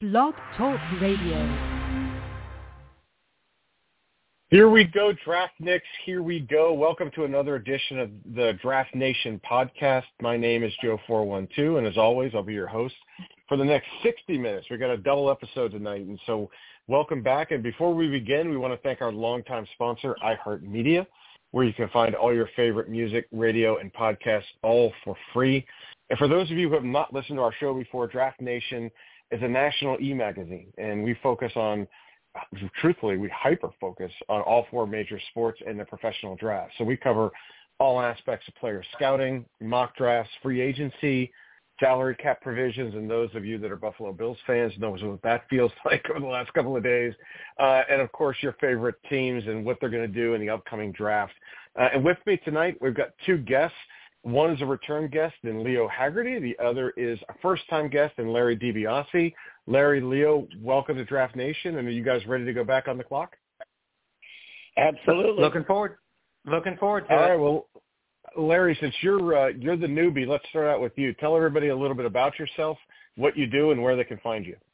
Blog Talk Radio. Here we go, Draft Nicks. Here we go. Welcome to another edition of the Draft Nation podcast. My name is Joe 412, and as always, I'll be your host for the next 60 minutes. We've got a double episode tonight, and so welcome back. And before we begin, we want to thank our longtime sponsor, iHeartMedia, where you can find all your favorite music, radio, and podcasts all for free. And for those of you who have not listened to our show before, Draft Nation is a national e-magazine, and we focus on truthfully, we hyper-focus on all four major sports and the professional draft. So we cover all aspects of player scouting, mock drafts, free agency, salary cap provisions, and those of you that are Buffalo Bills fans know what that feels like over the last couple of days. And, of course, your favorite teams and what they're going to do in the upcoming draft. And with me tonight, we've got two guests. One is a return guest in Leo Haggerty. The other is a first-time guest in Larry DiBiase. Larry, Leo, welcome to Draft Nation. And are you guys ready to go back on the clock? Absolutely. Looking forward to it. All right. Well, Larry, since you're the newbie, let's start out with you. Tell everybody a little bit about yourself, what you do, and where they can find you.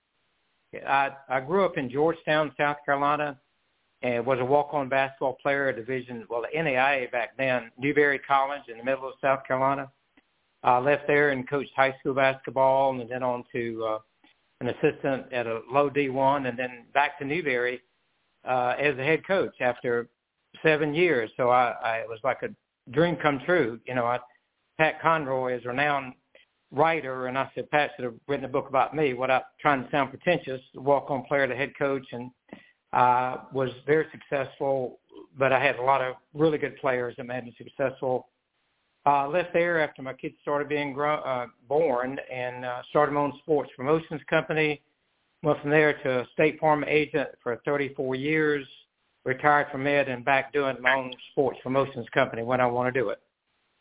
I grew up in Georgetown, South Carolina, and was a walk-on basketball player at the NAIA back then, Newberry College in the middle of South Carolina. I left there and coached high school basketball and then on to an assistant at a low D1 and then back to Newberry as a head coach after 7 years. So it was like a dream come true. You know, Pat Conroy is a renowned writer, and I said, Pat should have written a book about me without trying to sound pretentious, walk-on player to head coach, and was very successful, but I had a lot of really good players that made me successful. Left there after my kids started being born and started my own sports promotions company. Went from there to a State Farm agent for 34 years, retired from it and back doing my own sports promotions company when I want to do it.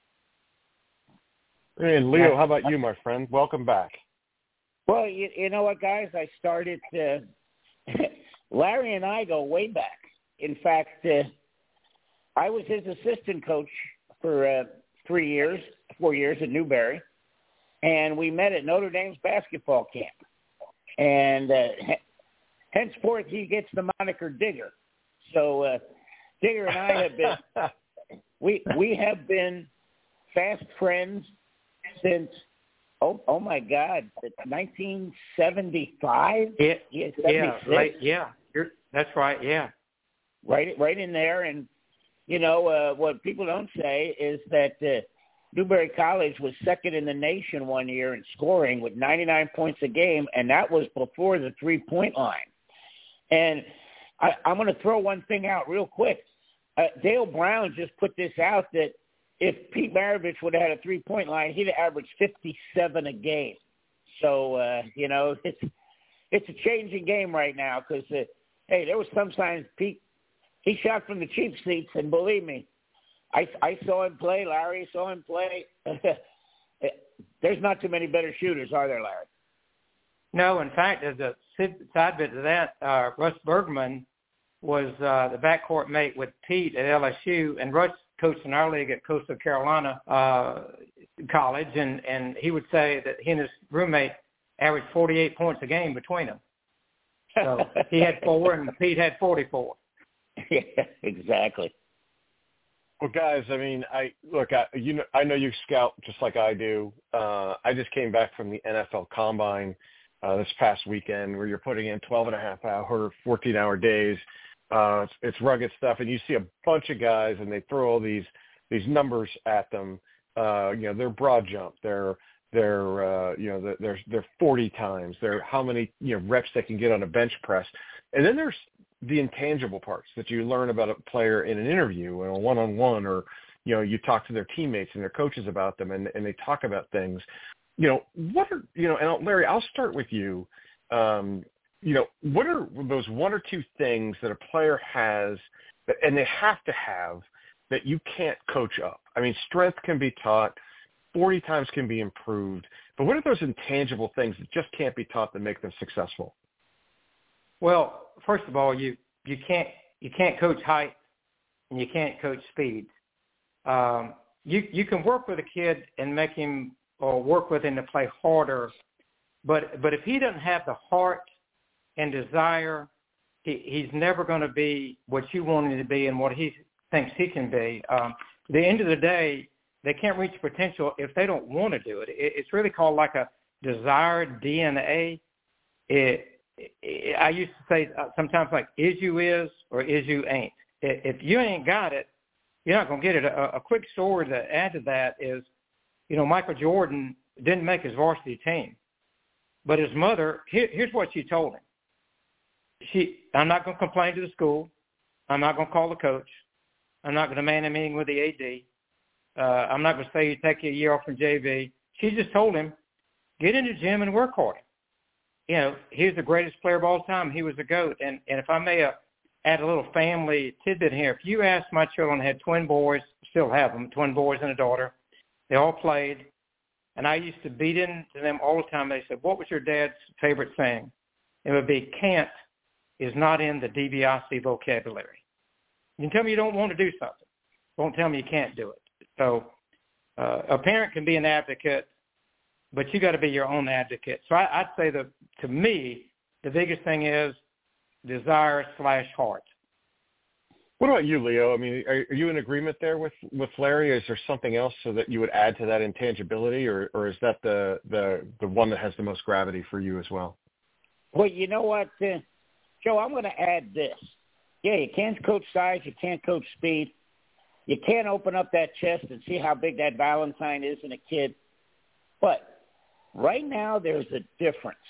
And Leo, how about you, my friend? Welcome back. Well, you know what, guys? I started Larry and I go way back. In fact, I was his assistant coach for 4 years at Newberry, and we met at Notre Dame's basketball camp. And henceforth, he gets the moniker Digger. So Digger and I have been we have been fast friends since oh my God, 1975. That's right. Yeah, right in there. And you know what people don't say is that Newberry College was second in the nation one year in scoring with 99 points a game, and that was before the 3-point line. And I'm going to throw one thing out real quick. Dale Brown just put this out that if Pete Maravich would have had a 3-point line, he'd have averaged 57 a game. So, you know, it's a changing game right now because, hey, there was sometimes Pete, he shot from the cheap seats, and believe me, I saw him play. Larry saw him play. There's not too many better shooters, are there, Larry? No, in fact, as a side bit to that, Russ Bergman was the backcourt mate with Pete at LSU, and Russ coached in our league at Coastal Carolina College, and he would say that he and his roommate averaged 48 points a game between them. So he had 4 and Pete had 44. Yeah, exactly. Well, guys, I mean, I know you scout just like I do. I just came back from the NFL Combine this past weekend where you're putting in 12-and-a-half-hour, 14-hour days. It's rugged stuff, and you see a bunch of guys, and they throw all these numbers at them. You know, they're broad jump, they're 40 times, they're how many reps they can get on a bench press, and then there's the intangible parts that you learn about a player in an interview, in a one-on-one, or you talk to their teammates and their coaches about them, and they talk about things. What are and Larry, I'll start with you. What are those one or two things that a player has that, and they have to have, that you can't coach up? I mean, strength can be taught, 40 times can be improved, but what are those intangible things that just can't be taught that make them successful? Well, first of all, you can't coach height and you can't coach speed. You can work with a kid and make him or work with him to play harder, but if he doesn't have the heart and desire, he's never going to be what you want him to be and what he thinks he can be. At the end of the day, they can't reach potential if they don't want to do it. It's really called like a desired DNA. I used to say sometimes like is you is or is you ain't. If you ain't got it, you're not going to get it. A quick story to add to that is, Michael Jordan didn't make his varsity team, but his mother, here's what she told him. I'm not going to complain to the school. I'm not going to call the coach. I'm not going to man a meeting with the AD. I'm not going to say you take a year off from JV. She just told him, get in the gym and work hard. He's the greatest player of all time. He was the GOAT. And if I may add a little family tidbit here, if you ask my children, I had twin boys, still have them, twin boys and a daughter. They all played. And I used to beat into them all the time. They said, what was your dad's favorite saying? It would be, can't is not in the DiBiase vocabulary. You can tell me you don't want to do something. Don't tell me you can't do it. So a parent can be an advocate, but you got to be your own advocate. So I'd say that, to me, the biggest thing is desire/heart. What about you, Leo? I mean, are you in agreement there with Larry? Is there something else so that you would add to that intangibility, or is that the one that has the most gravity for you as well? Well, you know what, Joe, I'm going to add this. Yeah, you can't coach size. You can't coach speed. You can't open up that chest and see how big that Valentine is in a kid. But right now there's a difference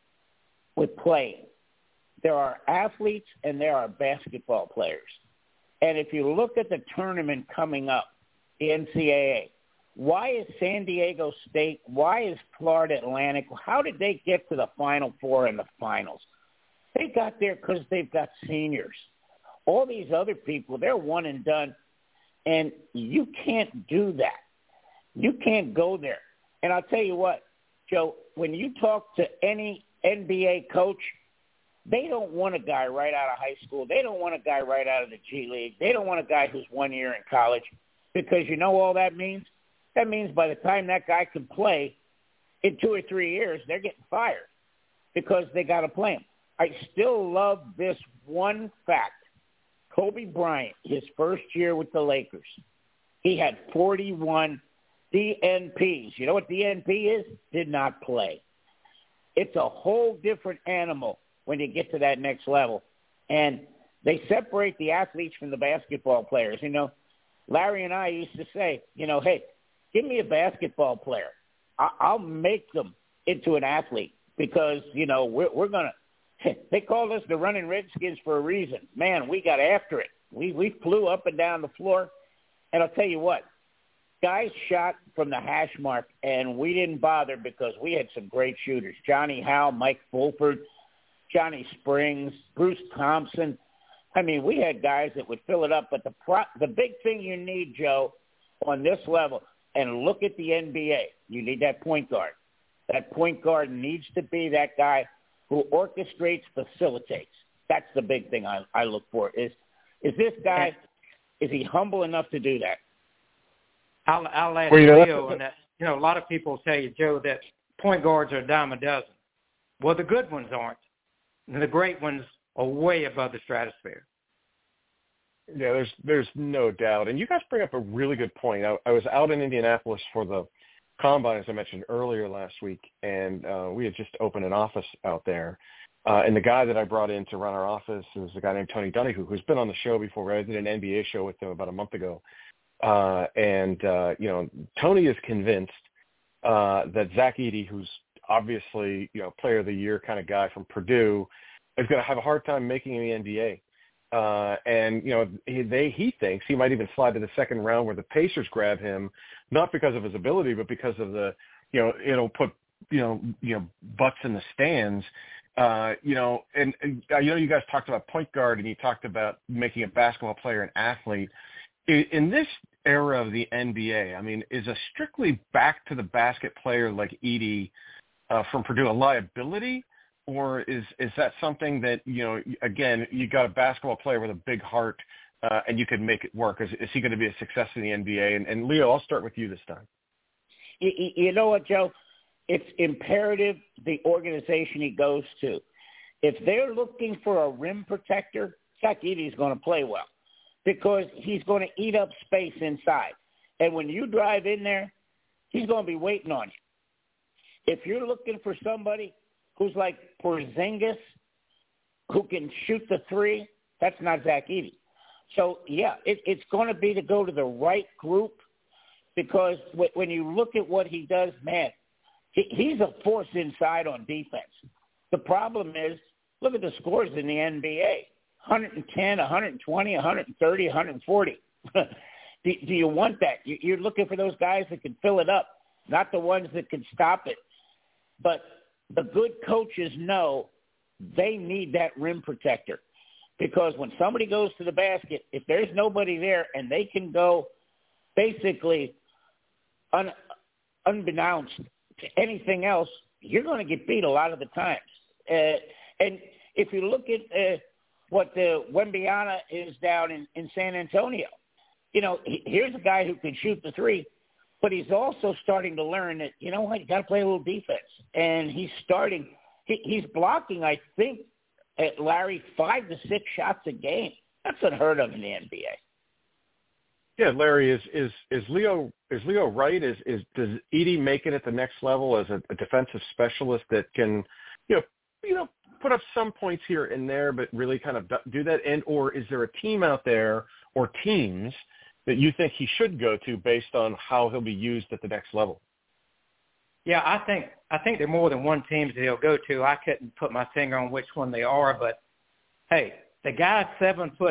with playing. There are athletes and there are basketball players. And if you look at the tournament coming up, the NCAA, why is San Diego State, why is Florida Atlantic, how did they get to the Final Four and the finals? They got there because they've got seniors. All these other people, they're one and done. And you can't do that. You can't go there. And I'll tell you what, Joe, when you talk to any NBA coach, they don't want a guy right out of high school. They don't want a guy right out of the G League. They don't want a guy who's 1 year in college, because you know all that means? That means by the time that guy can play, in 2 or 3 years, they're getting fired because they got to play him. I still love this one fact. Kobe Bryant, his first year with the Lakers, he had 41 DNPs. You know what DNP is? Did not play. It's a whole different animal when you get to that next level. And they separate the athletes from the basketball players. Larry and I used to say, hey, give me a basketball player. I'll make them into an athlete because, we're going to. They called us the Running Redskins for a reason. Man, we got after it. We flew up and down the floor. And I'll tell you what, guys shot from the hash mark, and we didn't bother because we had some great shooters. Johnny Howe, Mike Fulford, Johnny Springs, Bruce Thompson. I mean, we had guys that would fill it up. But the big thing you need, Joe, on this level, and look at the NBA, you need that point guard. That point guard needs to be that guy who orchestrates, facilitates. That's the big thing I look for. Is this guy, is he humble enough to do that? I'll add Leo on that. A lot of people say, Joe, that point guards are a dime a dozen. Well, the good ones aren't. And the great ones are way above the stratosphere. Yeah, there's no doubt. And you guys bring up a really good point. I was out in Indianapolis for the Combine, as I mentioned earlier last week, and we had just opened an office out there. And the guy that I brought in to run our office is a guy named Tony Donahue, who's been on the show before. I did an NBA show with him about a month ago. Tony is convinced that Zach Edey, who's obviously, player of the year kind of guy from Purdue, is going to have a hard time making the NBA. He thinks he might even slide to the second round where the Pacers grab him, not because of his ability, but because of the, it'll put, butts in the stands. And I know you guys talked about point guard and you talked about making a basketball player an athlete. In this era of the NBA, I mean, is a strictly back to the basket player like Edey from Purdue a liability? Or is that something that, again, you got a basketball player with a big heart and you can make it work? Is he going to be a success in the NBA? And Leo, I'll start with you this time. You know what, Joe? It's imperative the organization he goes to. If they're looking for a rim protector, Zach Edey's going to play well because he's going to eat up space inside. And when you drive in there, he's going to be waiting on you. If you're looking for somebody who's like Porzingis, who can shoot the three, that's not Zach Edey. So, yeah, it's going to be to go to the right group because when you look at what he does, man, he's a force inside on defense. The problem is, look at the scores in the NBA, 110, 120, 130, 140. Do you want that? You're looking for those guys that can fill it up, not the ones that can stop it. But the good coaches know they need that rim protector because when somebody goes to the basket, if there's nobody there and they can go basically unbeknownst to anything else, you're going to get beat a lot of the times. And if you look at what the Wembanyama is down in San Antonio, you know, here's a guy who can shoot the three, but he's also starting to learn that, you know what, you got to play a little defense. And he's blocking, I think, at Larry, 5 to 6 shots a game. That's unheard of in the NBA. Yeah, Larry, is Leo right? Does Edey make it at the next level as a defensive specialist that can, you know, put up some points here and there, but really kind of do that? And or is there a team out there or teams that you think he should go to based on how he'll be used at the next level? Yeah, I think there are more than one team that he'll go to. I couldn't put my finger on which one they are, but hey, the guy's 7'4",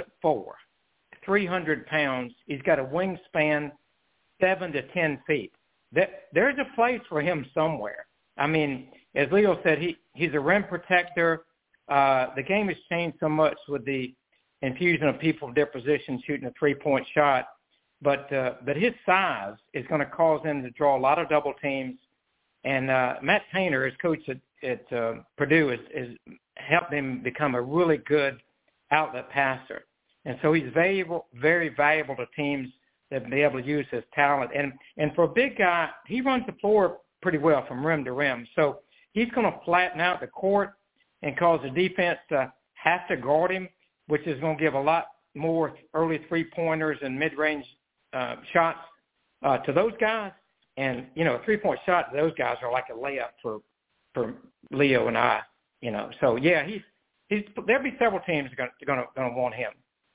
300 pounds. He's got a wingspan 7 to 10 feet. There's a place for him somewhere. I mean, as Leo said, he's a rim protector. The game has changed so much with the infusion of people in their positions shooting a three-point shot, but his size is going to cause him to draw a lot of double teams. And Matt Painter, his coach at Purdue, has helped him become a really good outlet passer. And so he's very valuable to teams that be able to use his talent. And for a big guy, he runs the floor pretty well from rim to rim. So he's going to flatten out the court and cause the defense to have to guard him, which is going to give a lot more early three-pointers and mid-range shots to those guys. And, you know, a three-point shot to those guys are like a layup for Leo and I, you know. So, yeah, there'll be several teams going to want him.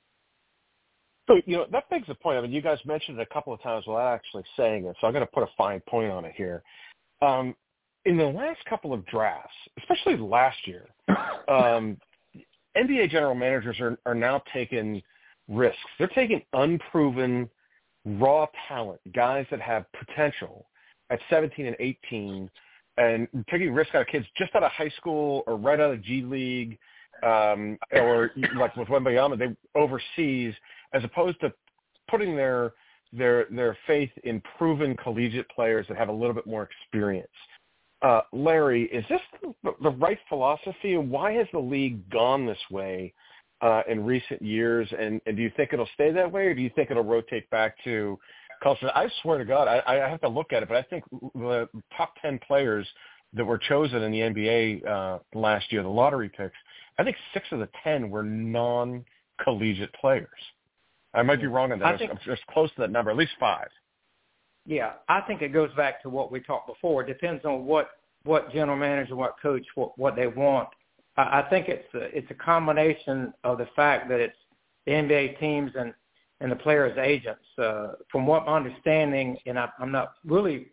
So, you know, that begs the point. I mean, you guys mentioned it a couple of times without actually saying it, so I'm going to put a fine point on it here. In the last couple of drafts, especially last year, NBA general managers are now taking risks. They're taking unproven raw talent, guys that have potential at 17 and 18, and taking risks out of kids just out of high school or right out of G League, or like with Wembanyama, they overseas, as opposed to putting their faith in proven collegiate players that have a little bit more experience. Larry, is this the right philosophy, and why has the league gone this way in recent years? And do you think it'll stay that way, or do you think it'll rotate back to culture? I swear to God, I have to look at it, but I think the top 10 players that were chosen in the NBA last year, the lottery picks, I think 6 of the 10 were non-collegiate players. I might be wrong on that. I'm just close to that number, at least 5. Yeah, I think it goes back to what we talked before. It depends on what general manager, what coach, what they want. I think it's a combination of the fact that it's the NBA teams and the players' agents. From what my understanding, and I'm not really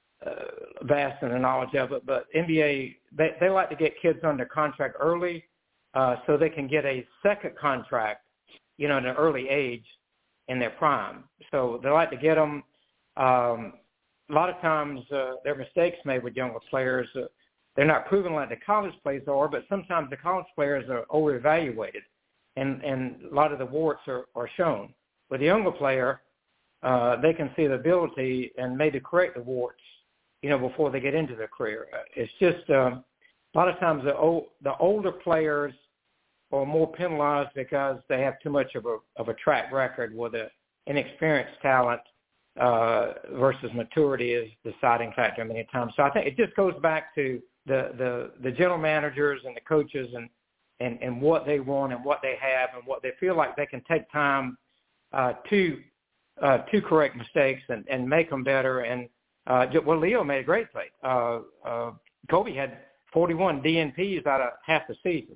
vast in the knowledge of it, but NBA, they like to get kids under contract early so they can get a second contract, you know, at an early age in their prime. So they like to get them. A lot of times there are mistakes made with younger players. They're not proven like the college players are, but sometimes the college players are over-evaluated, and a lot of the warts are shown. With the younger player, they can see the ability and maybe correct the warts, you know, before they get into their career. It's just a lot of times the older players are more penalized because they have too much of a track record with an inexperienced talent versus maturity is the deciding factor many times. So I think it just goes back to the general managers and the coaches and what they want and what they have and what they feel like they can take time to correct mistakes and make them better. And Leo made a great play. Kobe had 41 DNPs out of half the season.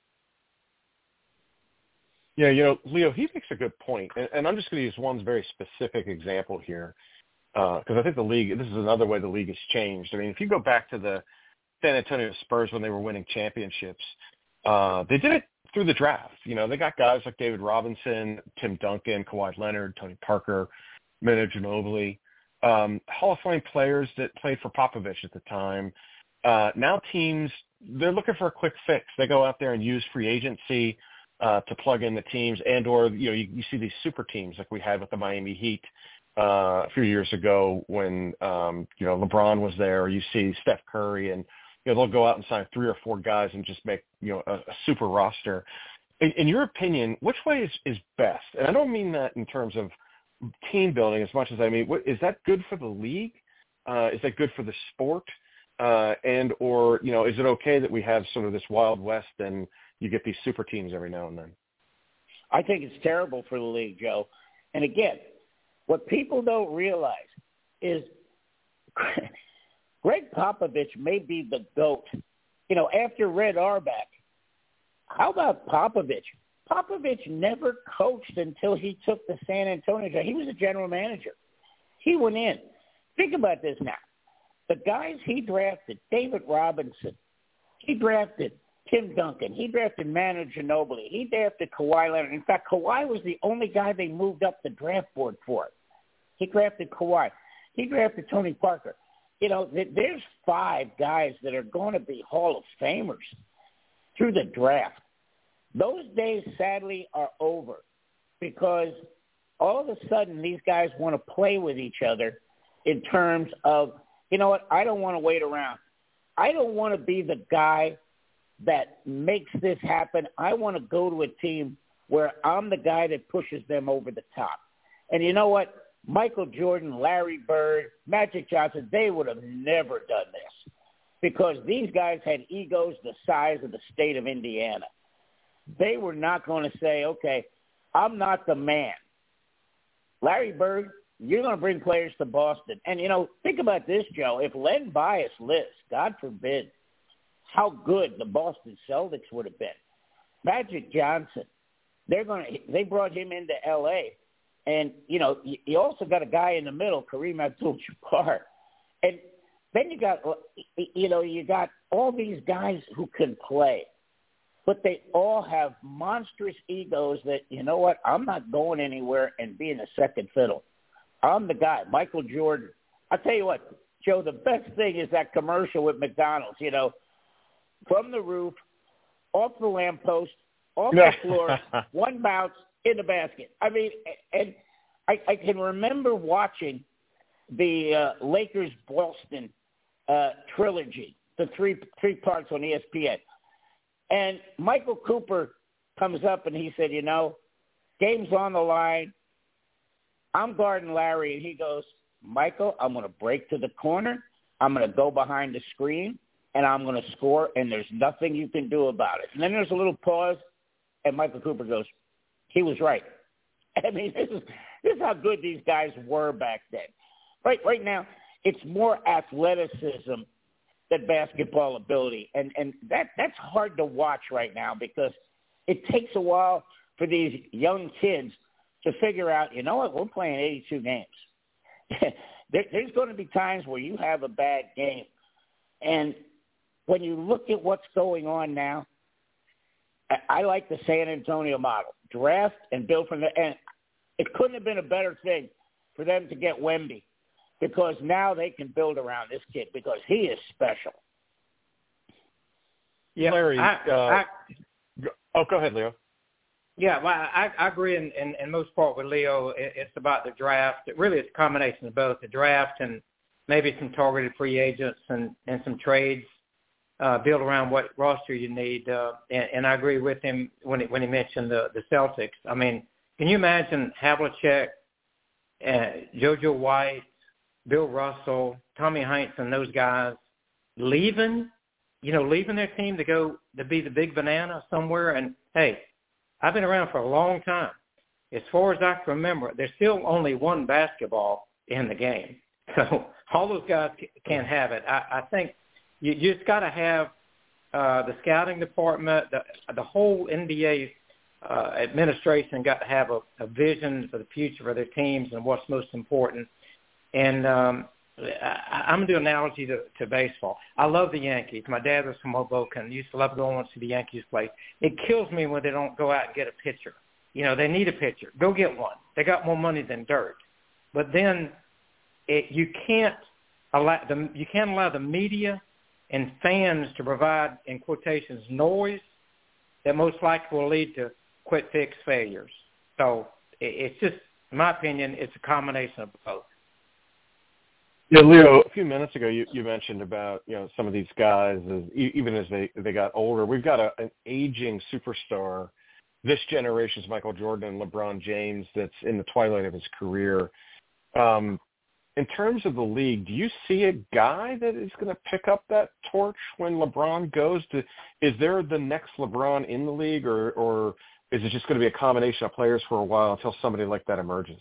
Yeah, Leo, he makes a good point, and I'm just going to use one very specific example here because I think the league, this is another way the league has changed. I mean, if you go back to the San Antonio Spurs when they were winning championships, they did it through the draft. They got guys like David Robinson, Tim Duncan, Kawhi Leonard, Tony Parker, Manu Ginobili, Hall of Fame players that played for Popovich at the time. Now teams, they're looking for a quick fix. They go out there and use free agency to plug in the teams, and or you see these super teams like we had with the Miami Heat a few years ago when LeBron was there. Or you see Steph Curry, and they'll go out and sign 3 or 4 guys and just make a super roster. In your opinion, which way is best? And I don't mean that in terms of team building as much as I mean, is that good for the league? Is that good for the sport? And or is it okay that we have sort of this Wild West and you get these super teams every now and then? I think it's terrible for the league, Joe. And again, what people don't realize is Greg Popovich may be the GOAT. After Red Auerbach, how about Popovich? Popovich never coached until he took the San Antonio job. He was a general manager. He went in. Think about this now. The guys he drafted, David Robinson, he drafted Tim Duncan, he drafted Manu Ginobili, he drafted Kawhi Leonard. In fact, Kawhi was the only guy they moved up the draft board for. He drafted Kawhi. He drafted Tony Parker. There's 5 guys that are going to be Hall of Famers through the draft. Those days, sadly, are over because all of a sudden these guys want to play with each other in terms of, I don't want to wait around. I don't want to be the guy that makes this happen. I want to go to a team where I'm the guy that pushes them over the top. And you know what? Michael Jordan, Larry Bird, Magic Johnson, they would have never done this because these guys had egos the size of the state of Indiana. They were not going to say, okay, I'm not the man. Larry Bird, you're going to bring players to Boston. And, think about this, Joe. If Len Bias lives, God forbid, how good the Boston Celtics would have been. Magic Johnson, they brought him into L.A., and, you also got a guy in the middle, Kareem Abdul-Jabbar. And then you got all these guys who can play. But they all have monstrous egos that, I'm not going anywhere and being a second fiddle. I'm the guy, Michael Jordan. I'll tell you what, Joe, the best thing is that commercial with McDonald's, from the roof, off the lamppost, off the floor, one bounce, in the basket. I mean, and I can remember watching the Lakers-Boston trilogy, the three parts on ESPN. And Michael Cooper comes up and he said, game's on the line. I'm guarding Larry. And he goes, Michael, I'm going to break to the corner. I'm going to go behind the screen, and I'm going to score, and there's nothing you can do about it. And then there's a little pause, and Michael Cooper goes, he was right. I mean, this is how good these guys were back then. Right now, it's more athleticism than basketball ability, and that's hard to watch right now because it takes a while for these young kids to figure out, we're playing 82 games. There's going to be times where you have a bad game, and when you look at what's going on now, I like the San Antonio model. Draft and build from there. And it couldn't have been a better thing for them to get Wemby because now they can build around this kid because he is special. Yeah, Larry. Go ahead, Leo. Yeah, well, I agree in most part with Leo. It's about the draft. Really, it's a combination of both the draft and maybe some targeted free agents and some trades. Build around what roster you need, and I agree with him when he mentioned the Celtics. I mean, can you imagine Havlicek, JoJo White, Bill Russell, Tommy Heinsohn, those guys leaving leaving their team to go to be the big banana somewhere. And, hey, I've been around for a long time. As far as I can remember, there's still only one basketball in the game. So all those guys can't have it. I think you just got to have the scouting department, the whole NBA administration got to have a vision for the future for their teams and what's most important. And I'm going to do an analogy to baseball. I love the Yankees. My dad was from Hoboken. Used to love going to see the Yankees play. It kills me when they don't go out and get a pitcher. They need a pitcher. Go get one. They got more money than dirt. But then you can't allow the media and fans to provide, in quotations, noise that most likely will lead to quick-fix failures. So it's just, in my opinion, it's a combination of both. Yeah, Leo, a few minutes ago you mentioned about some of these guys, even as they got older. We've got an aging superstar. This generation's Michael Jordan and LeBron James that's in the twilight of his career. In terms of the league, do you see a guy that is going to pick up that torch when LeBron goes? Is there the next LeBron in the league, or is it just going to be a combination of players for a while until somebody like that emerges?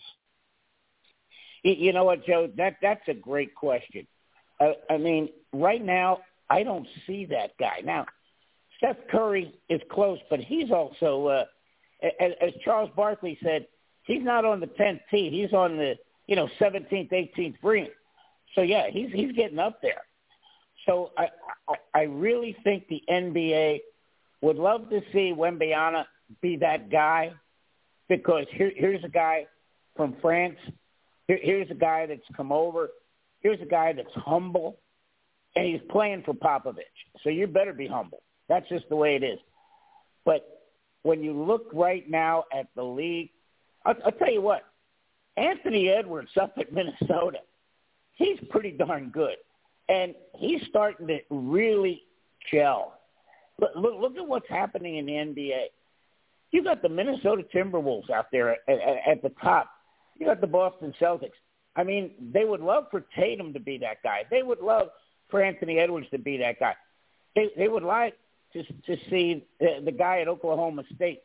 You know what, Joe? That's a great question. I mean, right now, I don't see that guy. Now, Steph Curry is close, but he's also, as Charles Barkley said, he's not on the 10th tee. He's on the 17th, 18th green. So, yeah, he's getting up there. So I really think the NBA would love to see Wembanyama be that guy, because here's a guy from France. Here's a guy that's come over. Here's a guy that's humble, and he's playing for Popovich. So you better be humble. That's just the way it is. But when you look right now at the league, I'll tell you what, Anthony Edwards up at Minnesota, he's pretty darn good. And he's starting to really gel. Look at what's happening in the NBA. You got the Minnesota Timberwolves out there at the top. You got the Boston Celtics. I mean, they would love for Tatum to be that guy. They would love for Anthony Edwards to be that guy. They would like to see the guy at Oklahoma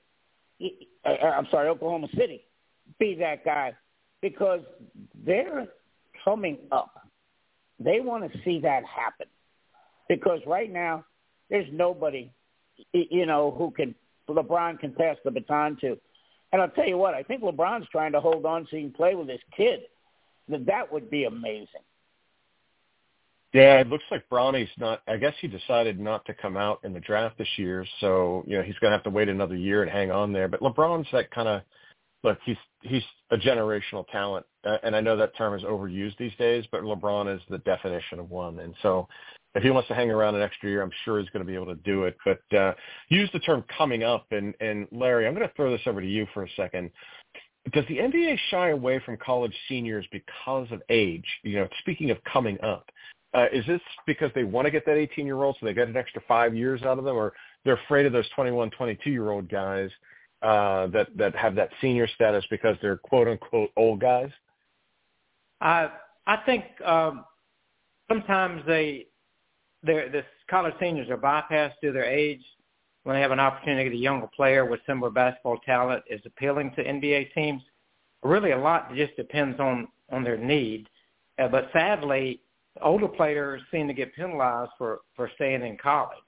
City be that guy, because they're coming up. They want to see that happen, because right now there's nobody, who LeBron can pass the baton to. And I'll tell you what, I think LeBron's trying to hold on so he can play with his kid. That would be amazing. Yeah, it looks like Bronny's not – I guess he decided not to come out in the draft this year, so, he's going to have to wait another year and hang on there. But LeBron's that kind of – look, he's a generational talent, and I know that term is overused these days, but LeBron is the definition of one. And so if he wants to hang around an extra year, I'm sure he's going to be able to do it. But use the term coming up, and Larry, I'm going to throw this over to you for a second. Does the NBA shy away from college seniors because of age? Speaking of coming up, is this because they want to get that 18-year-old so they get an extra 5 years out of them, or they're afraid of those 21, 22-year-old guys that have that senior status because they're quote-unquote old guys? I think sometimes the college seniors are bypassed due to their age when they have an opportunity to get a younger player with similar basketball talent is appealing to NBA teams. Really, a lot just depends on their need. But sadly, older players seem to get penalized for staying in college.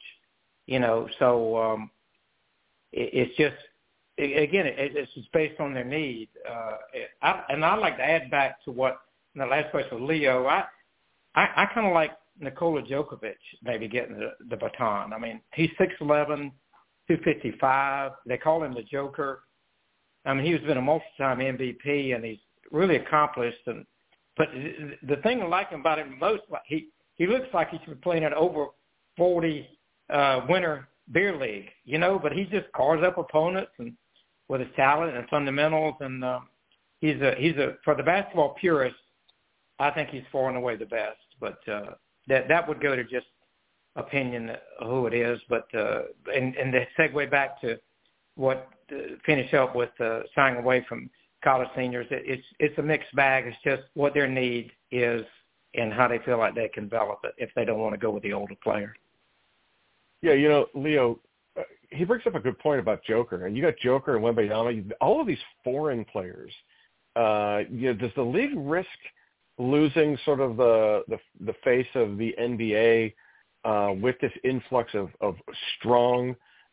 So it's just, again, it's just based on their need. And I'd like to add back to what the last question with Leo. I kind of like Nikola Djokovic maybe getting the baton. I mean, he's 6'11", 255. They call him the Joker. I mean, he's been a multi-time MVP, and he's really accomplished. But the thing I like about him most, he looks like he should be playing an over 40 winter beer league, but he just cars up opponents and with his talent and fundamentals. And he's a for the basketball purists, I think he's far and away the best. But that would go to just opinion of who it is. But and to segue back to what finish up with shying away from college seniors, it's a mixed bag. It's just what their need is and how they feel like they can develop it if they don't want to go with the older player. Yeah, Leo, he brings up a good point about Joker, and you got Joker and Wembanyama, all of these foreign players. Does the league risk losing sort of the face of the NBA with this influx of strong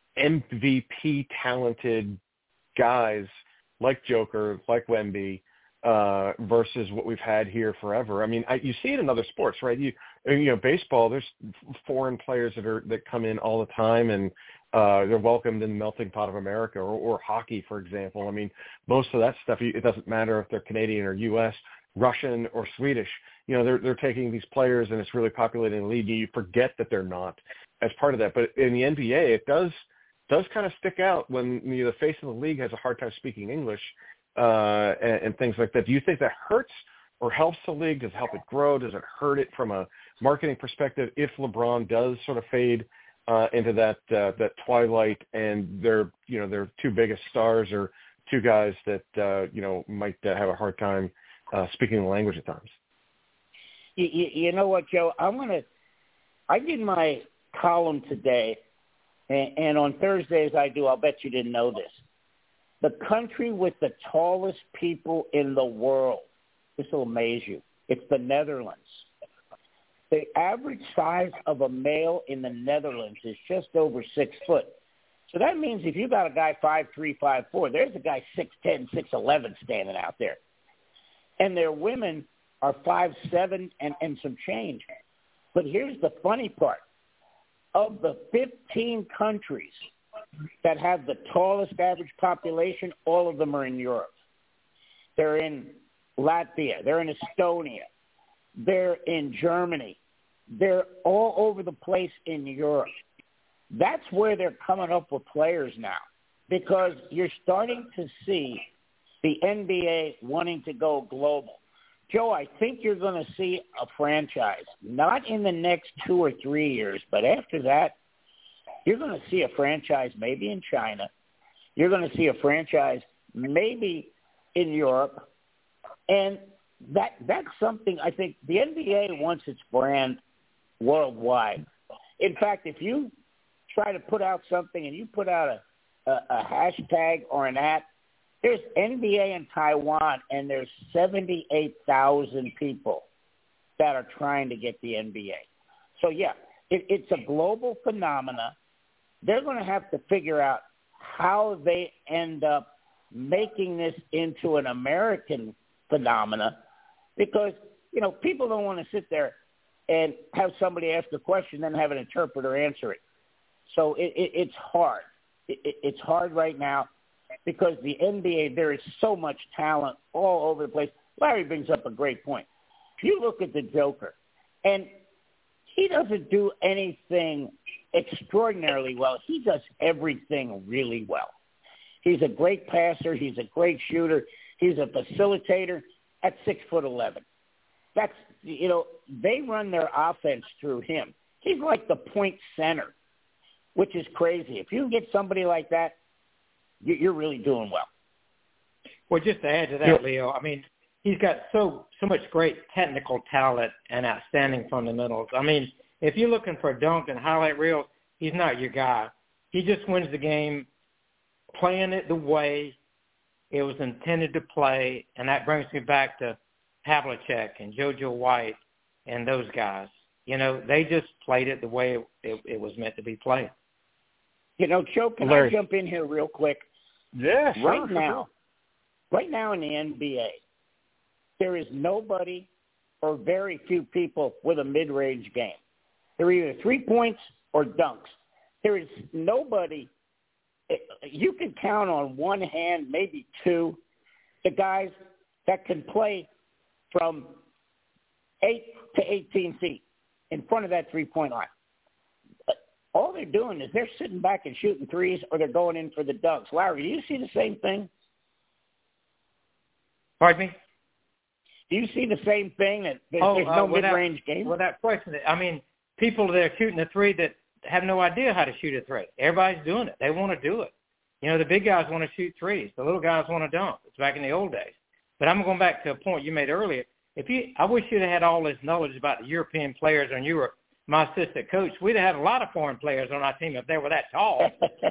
MVP talented guys like Joker, like Wemby, versus what we've had here forever? I mean, you see it in other sports, right? Baseball, there's foreign players that come in all the time, and they're welcomed in the melting pot of America, or hockey, for example. I mean, most of that stuff, it doesn't matter if they're Canadian or U.S., Russian or Swedish. They're taking these players, and it's really populating the league. You forget that they're not as part of that. But in the NBA, it does kind of stick out when the face of the league has a hard time speaking English and things like that. Do you think that hurts or helps the league? Does it help it grow? Does it hurt it from a marketing perspective if LeBron does sort of fade into that twilight, and their two biggest stars are two guys that might have a hard time speaking the language at times? You know what, Joe? I did my column today, and on Thursdays I'll bet you didn't know this. The country with the tallest people in the world, this will amaze you, it's the Netherlands. The average size of a male in the Netherlands is just over 6 foot. So that means if you got a guy 5'3", 5'4", there's a guy 6'10", 6'11" standing out there. And their women are 5'7" and some change. But here's the funny part. Of the 15 countries that have the tallest average population, all of them are in Europe. They're in Latvia. They're in Estonia. They're in Germany. They're all over the place in Europe. That's where they're coming up with players now, because you're starting to see the NBA wanting to go global. Joe, I think you're going to see a franchise, not in the next 2 or 3 years, but after that, you're going to see a franchise maybe in China. You're going to see a franchise maybe in Europe. And that's something I think the NBA wants its brand worldwide. In fact, if you try to put out something and you put out a hashtag or an @ there's NBA in Taiwan, and there's 78,000 people that are trying to get the NBA. So, yeah, it's a global phenomena. They're going to have to figure out how they end up making this into an American phenomena, because, people don't want to sit there and have somebody ask the question, then have an interpreter answer it. So it's hard. It's hard right now, because the NBA, there is so much talent all over the place. Larry brings up a great point. If you look at the Joker, and he doesn't do anything extraordinarily well. He does everything really well. He's a great passer. He's a great shooter. He's a facilitator at 6'11". That's, they run their offense through him. He's like the point center, which is crazy. If you can get somebody like that, you're really doing well. Well, just to add to that, Leo, I mean, he's got so much great technical talent and outstanding fundamentals. I mean, if you're looking for a dunk and highlight reel, he's not your guy. He just wins the game playing it the way it was intended to play, and that brings me back to Havlicek and JoJo White and those guys. They just played it the way it was meant to be played. Joe, can I jump in here real quick? Yeah, sure. Right now in the NBA, there is nobody or very few people with a mid-range game. They're either 3 points or dunks. There is nobody. You can count on one hand, maybe two, the guys that can play from 8 to 18 feet in front of that three-point line. All they're doing is they're sitting back and shooting threes, or they're going in for the dunks. Larry, do you see the same thing? Pardon me? Do you see the same thing, that there's no mid-range game? Well, that question, I mean, people that are shooting a three that have no idea how to shoot a three. Everybody's doing it. They want to do it. The big guys want to shoot threes. The little guys want to dunk. It's back in the old days. But I'm going back to a point you made earlier. I wish you'd have had all this knowledge about the European players in Europe my assistant coach, we'd have had a lot of foreign players on our team if they were that tall.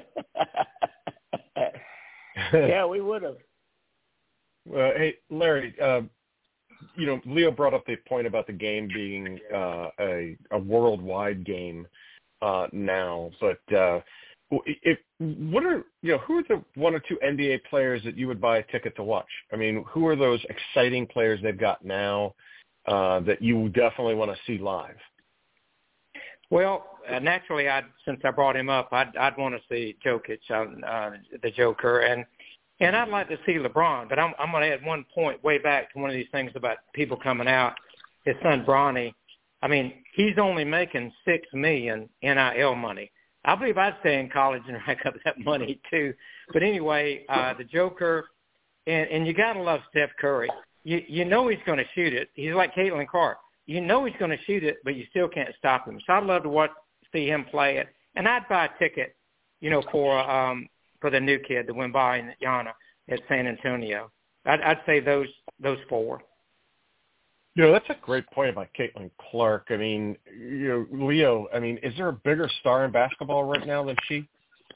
Yeah, we would have. Hey, Larry, Leo brought up the point about the game being a worldwide game now, but who are the one or two NBA players that you would buy a ticket to watch? I mean, who are those exciting players they've got now that you definitely want to see live? Well, naturally, since I brought him up, I'd want to see Jokic, the Joker, and I'd like to see LeBron. But I'm going to add one point way back to one of these things about people coming out. His son Bronny, I mean, he's only making $6 million NIL money. I believe I'd stay in college and rack up that money too. But anyway, the Joker, and you got to love Steph Curry. You know he's going to shoot it. He's like Caitlin Clark. You know he's going to shoot it, but you still can't stop him. So I'd love to see him play it. And I'd buy a ticket, for the new kid, the Wembanyama at San Antonio. I'd say those four. That's a great point about Caitlin Clark. I mean, Leo, I mean, is there a bigger star in basketball right now than she?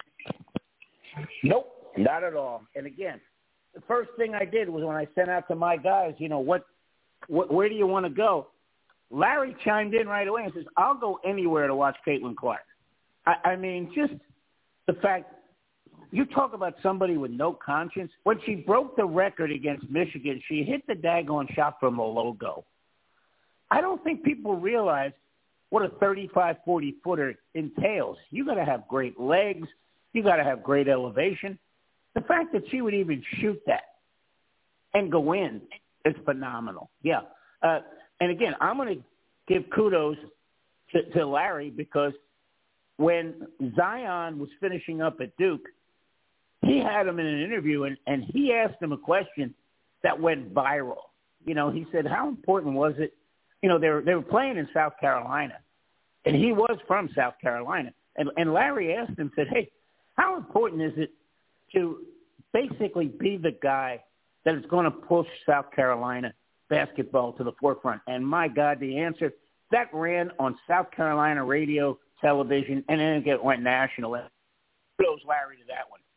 Nope, not at all. And again, the first thing I did was when I sent out to my guys, where do you want to go? Larry chimed in right away and says, I'll go anywhere to watch Caitlin Clark. I mean, just the fact, you talk about somebody with no conscience. When she broke the record against Michigan, she hit the daggone shot from the logo. I don't think people realize what a 35, 40-footer entails. You got to have great legs. You got to have great elevation. The fact that she would even shoot that and go in is phenomenal. Yeah. And again, I'm going to give kudos to Larry because when Zion was finishing up at Duke, he had him in an interview, and he asked him a question that went viral. He said, how important was it? They were playing in South Carolina, and he was from South Carolina. And Larry asked him, said, hey, how important is it to basically be the guy that is going to push South Carolina basketball to the forefront? And my God, the answer, that ran on South Carolina radio, television, and then it went national. Kudos, Larry, to that one.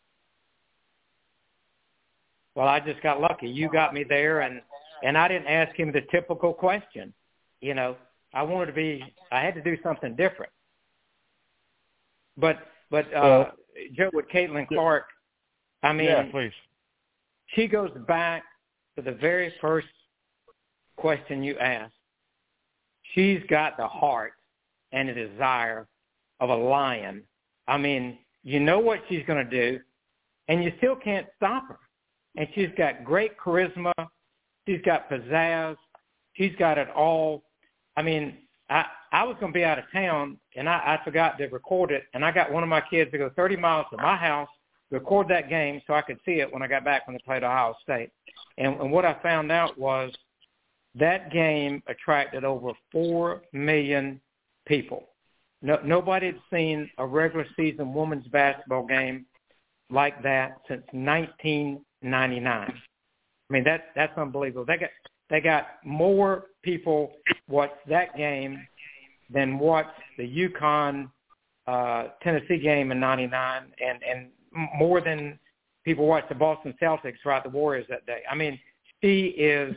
Well, I just got lucky. You got me there, and I didn't ask him the typical question. I had to do something different. But Joe, with Caitlin Clark, I mean, yeah, please. She goes back to the very first question you asked. She's got the heart and the desire of a lion. I mean, you know what she's going to do, and you still can't stop her. And she's got great charisma. She's got pizzazz. She's got it all. I mean, I was going to be out of town, and I forgot to record it, and I got one of my kids to go 30 miles to my house, record that game so I could see it when I got back when they played Ohio State. And what I found out was that game attracted over 4 million people. Nobody had seen a regular season women's basketball game like that since 1999. I mean, that's unbelievable. They got more people watch that game than watch the UConn Tennessee game in '99, and more than people watch the Boston Celtics throughout the Warriors that day. I mean, she's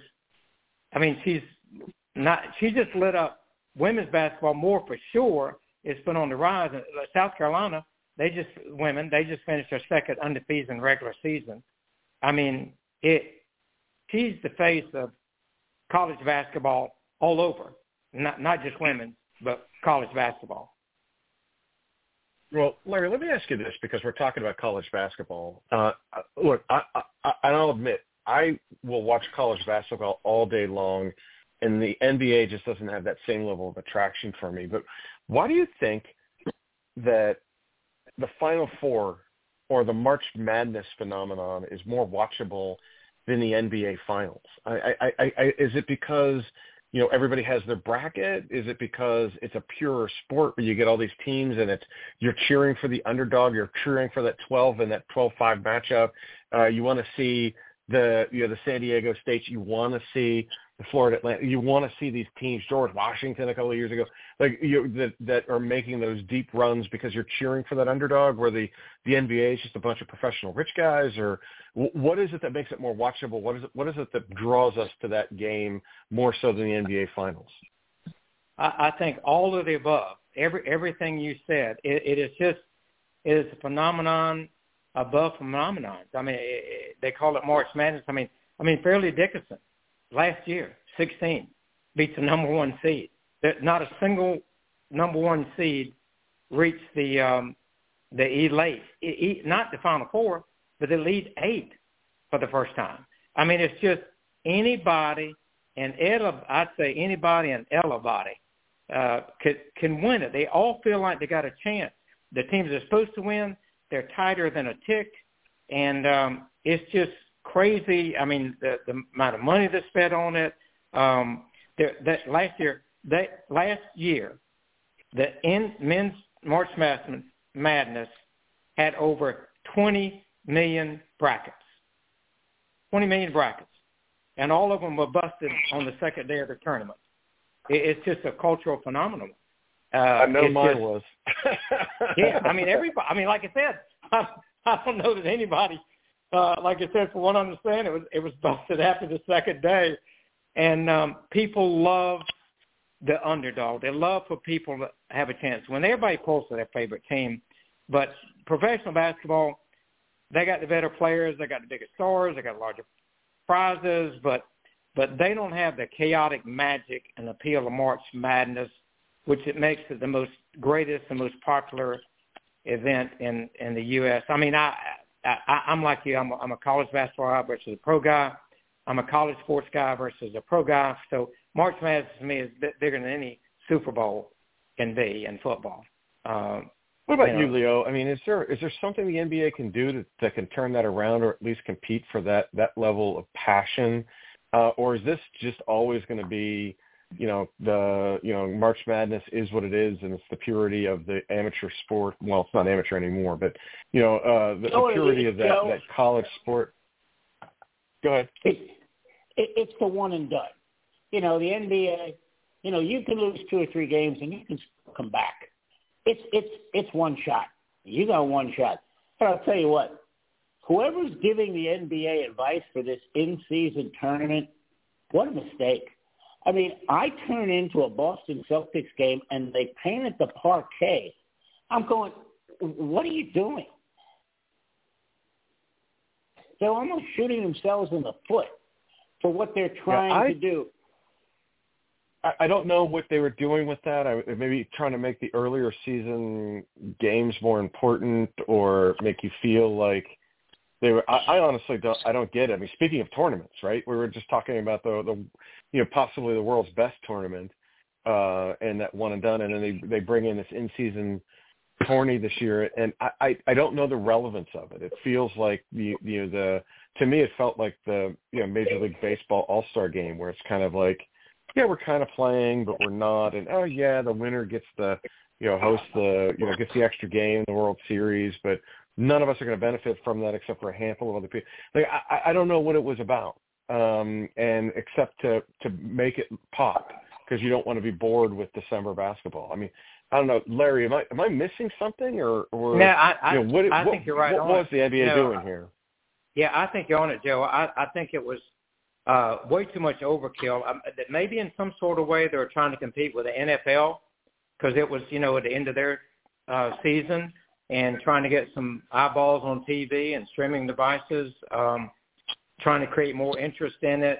just lit up women's basketball more for sure. It's been on the rise. South Carolina, they just finished their second undefeated in regular season. I mean, she's the face of college basketball all over, not just women, but college basketball. Well, Larry, let me ask you this, because we're talking about college basketball. Look, I'll admit, I will watch college basketball all day long, and the NBA just doesn't have that same level of attraction for me. But why do you think that the Final Four or the March Madness phenomenon is more watchable than the NBA Finals? Is it because everybody has their bracket? Is it because it's a purer sport where you get all these teams and you're cheering for the underdog, you're cheering for that 12 and that 12-5 matchup? You want to see the San Diego State. You want to see the Florida Atlantic. You want to see these teams, George Washington a couple of years ago, like that are making those deep runs because you're cheering for that underdog, where the NBA is just a bunch of professional rich guys? Or what is it that makes it more watchable? What is it that draws us to that game more so than the NBA Finals? I think all of the above. Everything you said. It is a phenomenon above phenomenons. I mean, they call it March Madness. I mean, Fairleigh Dickinson last year, 16, beats the number one seed. Not a single number one seed reached the Elite, not the Final Four, but the Elite Eight for the first time. I mean, it's just anybody and I'd say anybody and everybody can win it. They all feel like they got a chance. The teams are supposed to win. They're tighter than a tick, and it's just crazy. I mean, the amount of money that's spent on it. Last year, the men's March Madness had over 20 million brackets. 20 million brackets, and all of them were busted on the second day of the tournament. It's just a cultural phenomenon. I know mine was. Yeah, I mean, everybody. I mean, like I said, I don't know that anybody, like I said, for what I understand, it was busted after the second day, and people love the underdog. They love for people to have a chance when everybody pulls for their favorite team. But professional basketball, they got the better players, they got the bigger stars, they got larger prizes, but they don't have the chaotic magic and appeal of March Madness, which it makes it the most greatest and most popular event in the U.S. I mean, I'm like you. I'm a college basketball guy versus a pro guy. I'm a college sports guy versus a pro guy. So March Madness to me is bigger than any Super Bowl can be in football. What about you, Leo? I mean, is there something the NBA can do that can turn that around, or at least compete for that level of passion? Or is this just always going to be, March Madness is what it is, and it's the purity of the amateur sport. Well, it's not amateur anymore, but the purity of that college sport. Go ahead. It's the one and done. The NBA. You can lose 2 or 3 games and you can still come back. It's one shot. You got one shot. But I'll tell you what. Whoever's giving the NBA advice for this in-season tournament, what a mistake. I mean, I turn into a Boston Celtics game and they painted the parquet. I'm going, what are you doing? They're almost shooting themselves in the foot for what they're trying to do. I don't know what they were doing with that. Maybe trying to make the earlier season games more important, or make you feel like they were. I honestly don't get it. I mean, speaking of tournaments, right? We were just talking about the possibly the world's best tournament, and that one and done, and then they bring in this in-season tourney this year, and I don't know the relevance of it. It feels like to me it felt like the Major League Baseball All-Star Game, where it's kind of like, yeah, we're kind of playing, but we're not, and the winner gets the gets the extra game in the World Series, but none of us are going to benefit from that except for a handful of other people. Like I don't know what it was about, and except to make it pop, because you don't want to be bored with December basketball. I mean, I don't know, Larry, am I missing something, or I think you're right. What was the NBA doing here? Yeah, I think you're on it, Joe. I think it was way too much overkill. Maybe in some sort of way they were trying to compete with the NFL, because it was at the end of their season, and trying to get some eyeballs on TV and streaming devices, trying to create more interest in it,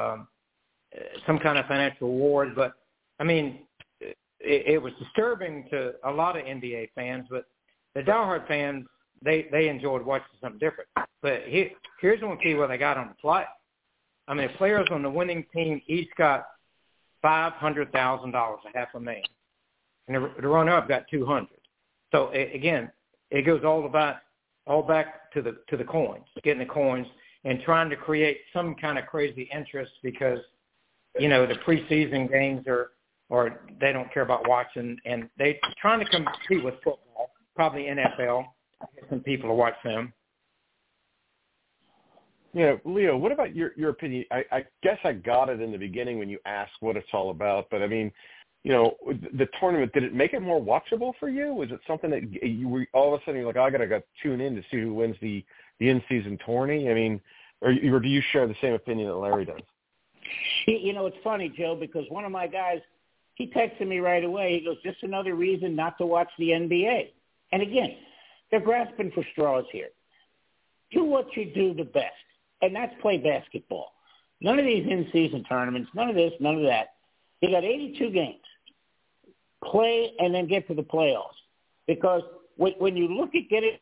some kind of financial reward. But, I mean, it was disturbing to a lot of NBA fans, but the diehard fans, they enjoyed watching something different. But here's one key where they got on the flight. I mean, the players on the winning team each got $500,000, $500,000, and the runner-up got $200,000. So again, it goes all back to the coins, getting the coins, and trying to create some kind of crazy interest, because the preseason games or they don't care about watching, and they trying to compete with football, probably NFL, get some people to watch them. Leo, what about your opinion? I guess I got it in the beginning when you asked what it's all about, but I mean, the tournament, did it make it more watchable for you? Was it something that you were all of a sudden you're like, I got to tune in to see who wins the in-season tourney? I mean, or do you share the same opinion that Larry does? It's funny, Joe, because one of my guys, he texted me right away. He goes, just another reason not to watch the NBA. And again, they're grasping for straws here. Do what you do the best, and that's play basketball. None of these in-season tournaments, none of this, none of that. You got 82 games. Play and then get to the playoffs. Because when you look at getting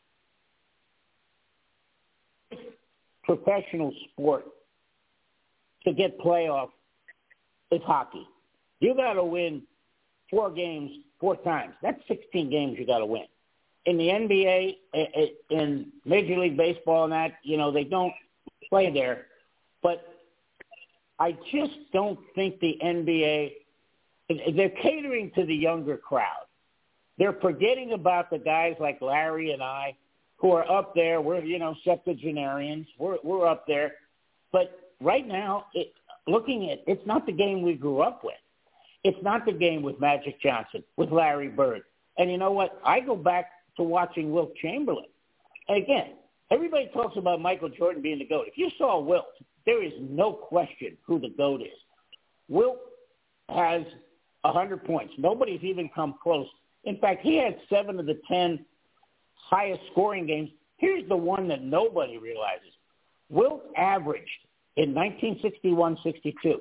professional sport to get playoff, it's hockey. You got to win 4 games 4 times. That's 16 games you got to win. In the NBA, in Major League Baseball and that, they don't play there. But I just don't think the NBA, they're catering to the younger crowd. They're forgetting about the guys like Larry and I who are up there. We're, septuagenarians. We're up there. But right now, it's not the game we grew up with. It's not the game with Magic Johnson, with Larry Bird. And you know what? I go back to watching Wilt Chamberlain. And again, everybody talks about Michael Jordan being the GOAT. If you saw Wilt, there is no question who the GOAT is. Wilt has 100 points. Nobody's even come close. In fact, he had 7 of the 10 highest scoring games. Here's the one that nobody realizes. Wilt averaged in 1961-62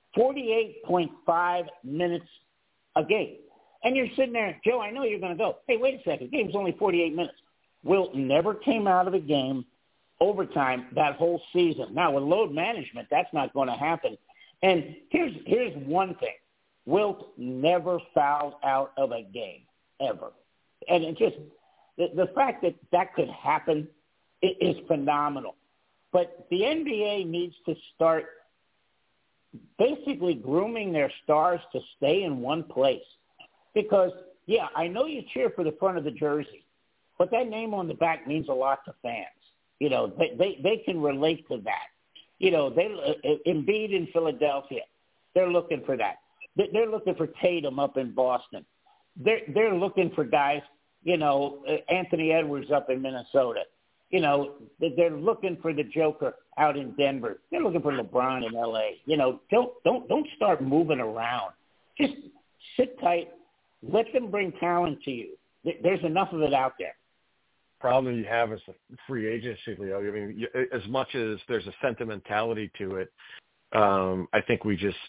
48.5 minutes a game. And you're sitting there, Joe, I know you're going to go, hey, wait a second, the game's only 48 minutes. Wilt never came out of a game overtime that whole season. Now, with load management, that's not going to happen. And here's one thing. Wilt never fouled out of a game, ever. And it just the fact that could happen is phenomenal. But the NBA needs to start basically grooming their stars to stay in one place. Because, yeah, I know you cheer for the front of the jersey, but that name on the back means a lot to fans. They can relate to that. Embiid in Philadelphia, they're looking for that. They're looking for Tatum up in Boston. They're looking for guys, Anthony Edwards up in Minnesota. They're looking for the Joker out in Denver. They're looking for LeBron in LA. Don't start moving around. Just sit tight. Let them bring talent to you. There's enough of it out there. Problem you have is the free agency, Leo. I mean, as much as there's a sentimentality to it, I think we just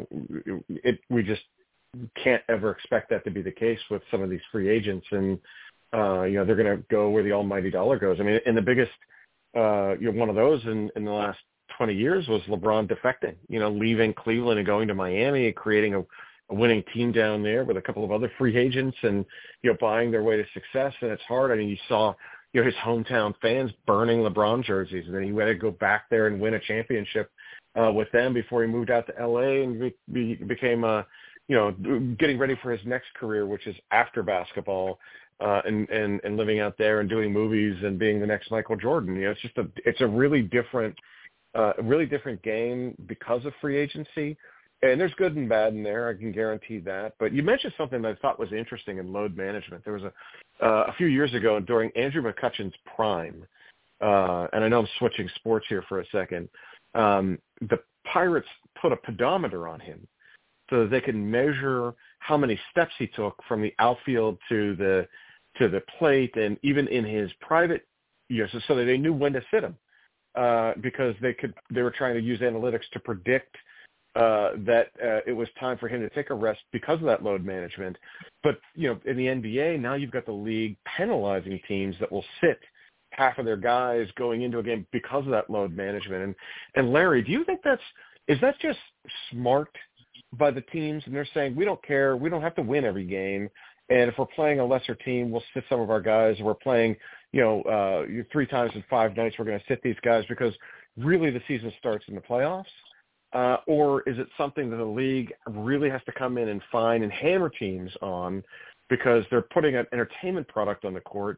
can't ever expect that to be the case with some of these free agents, and they're going to go where the almighty dollar goes. I mean, and the biggest, one of those in the last 20 years was LeBron defecting, leaving Cleveland and going to Miami, creating a winning team down there with a couple of other free agents and, buying their way to success. And it's hard. I mean, you saw, his hometown fans burning LeBron jerseys, and then he had to go back there and win a championship with them before he moved out to LA and became, getting ready for his next career, which is after basketball, and living out there and doing movies and being the next Michael Jordan. It's a really different game because of free agency. And there's good and bad in there, I can guarantee that. But you mentioned something that I thought was interesting in load management. There was a few years ago during Andrew McCutcheon's prime, and I know I'm switching sports here for a second, the Pirates put a pedometer on him so that they could measure how many steps he took from the outfield to the plate, and even in his private years, so that they knew when to sit him, because they were trying to use analytics to predict that it was time for him to take a rest because of that load management. But, in the NBA, now you've got the league penalizing teams that will sit half of their guys going into a game because of that load management. And Larry, do you think is that just smart by the teams? And they're saying, we don't care. We don't have to win every game. And if we're playing a lesser team, we'll sit some of our guys. We're playing, 3 times in 5 nights, we're going to sit these guys because really the season starts in the playoffs. Or is it something that the league really has to come in and fine and hammer teams on because they're putting an entertainment product on the court,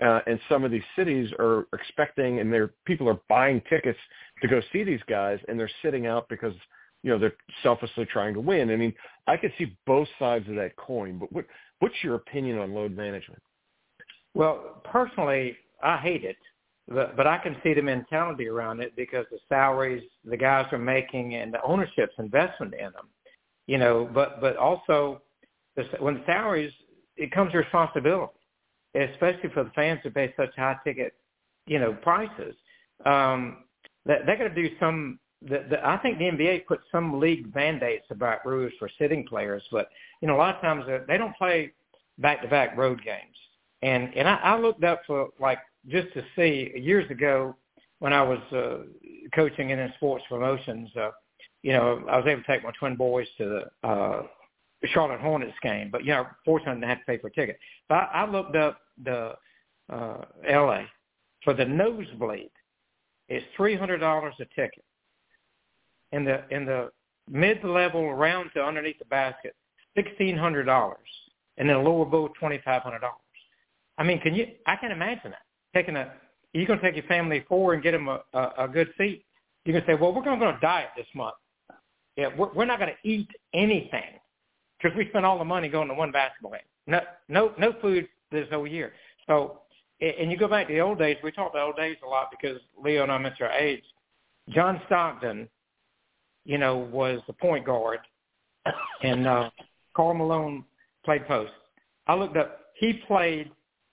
and some of these cities are expecting, and people are buying tickets to go see these guys, and they're sitting out because, they're selfishly trying to win. I mean, I could see both sides of that coin, but what's your opinion on load management? Well, personally, I hate it, but I can see the mentality around it because the salaries the guys are making and the ownership's investment in them, but also when the salaries, it comes with responsibility, especially for the fans who pay such high ticket, prices. That they're going to do some. I think the NBA put some league mandates about rules for sitting players, but a lot of times they don't play back-to-back road games. And I looked up for just to see years ago when I was coaching in sports promotions. I was able to take my twin boys to the Charlotte Hornets game, but fortunately I had to pay for a ticket. But I looked up the LA for the nosebleed. It's $300 a ticket. In the mid-level around to underneath the basket, $1,600, and then lower bowl $2,500. I mean, I can imagine that. You're going to take your family of four and get them a good seat. You're going to say, well, we're going to go on a diet this month. Yeah, we're not going to eat anything because we spent all the money going to one basketball game. No food this whole year. So, and you go back to the old days. We talk about old days a lot because Leo and I mentioned our age. John Stockton, was the point guard, and Karl Malone played post. I looked up. He played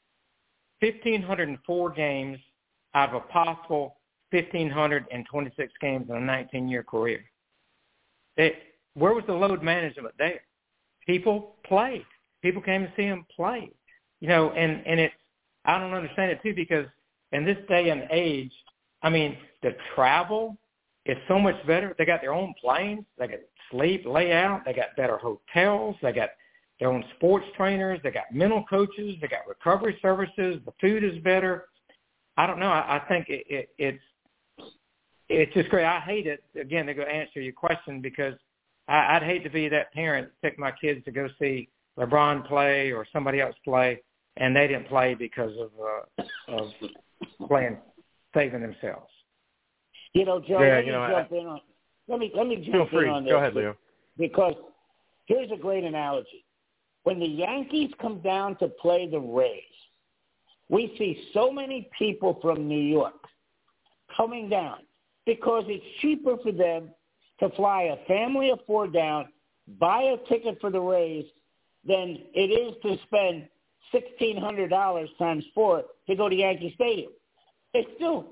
1,504 games out of a possible 1,526 games in a 19-year career. Where was the load management there? People played. People came to see him play. And it's, I don't understand it too because in this day and age, I mean, the travel is so much better. They got their own planes. They got sleep, lay out. They got better hotels. They got their own sports trainers. They got mental coaches. They got recovery services. The food is better. I don't know. I think it's just great. I hate it, again, to go answer your question because I'd hate to be that parent to take my kids to go see LeBron play or somebody else play, and they didn't play because of saving themselves. Joe, let me jump in on. Let me jump in on this. Go ahead, Leo. Because here's a great analogy. When the Yankees come down to play the Rays, we see so many people from New York coming down because it's cheaper for them to fly a family of four down, buy a ticket for the Rays, than it is to spend $1,600 times 4 to go to Yankee Stadium. It's still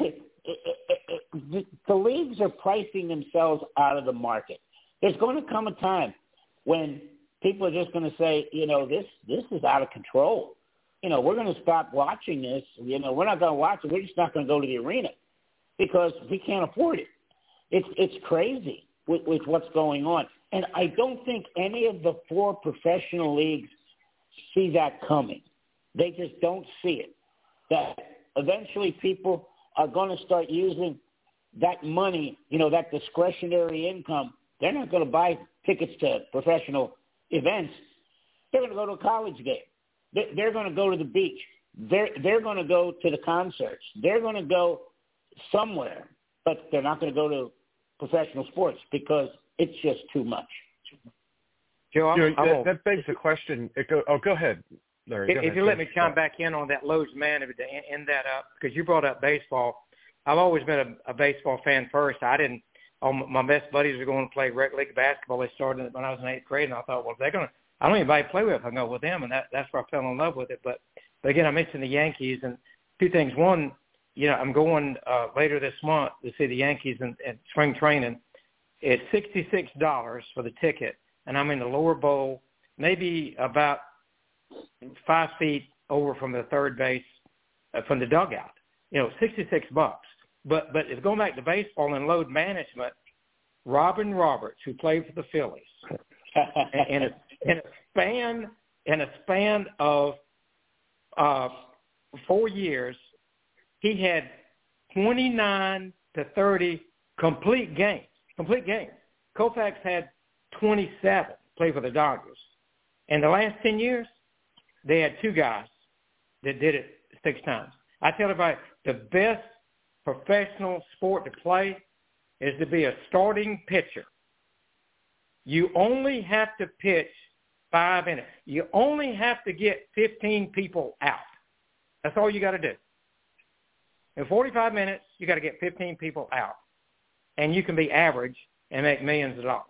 the leagues are pricing themselves out of the market. There's going to come a time when people are just going to say, this is out of control. We're going to stop watching this. We're not going to watch it. We're just not going to go to the arena because we can't afford it. It's crazy with what's going on. And I don't think any of the 4 professional leagues see that coming. They just don't see it. That eventually people are going to start using that money, that discretionary income. They're not going to buy tickets to professional events. They're going to go to a college game. They're going to go to the beach. They're going to go to the concerts. They're going to go somewhere, but they're not going to go to professional sports because it's just too much. Joe, that begs the question. Go ahead, Larry. If you let me chime back in on that loads management to end that up, because you brought up baseball. I've always been a baseball fan first. All my best buddies are going to play rec league basketball. They started when I was in 8th grade, and I thought, well, if they're going to, I don't need anybody to play with. I can go with them, and that's where I fell in love with it. But again, I mentioned the Yankees, and 2 things. One, I'm going later this month to see the Yankees in spring training. It's $66 for the ticket, and I'm in the lower bowl, maybe about 5 feet over from the third base, from the dugout. $66. But it's going back to baseball and load management. Robin Roberts, who played for the Phillies, in a span of 4 years, he had 29 to 30 complete games. Koufax had 27, played for the Dodgers. In the last 10 years, they had 2 guys that did it 6 times. I tell everybody the best professional sport to play is to be a starting pitcher. You only have to pitch 5 innings. You only have to get 15 people out. That's all you got to do. In 45 minutes, you got to get 15 people out. And you can be average and make millions of dollars.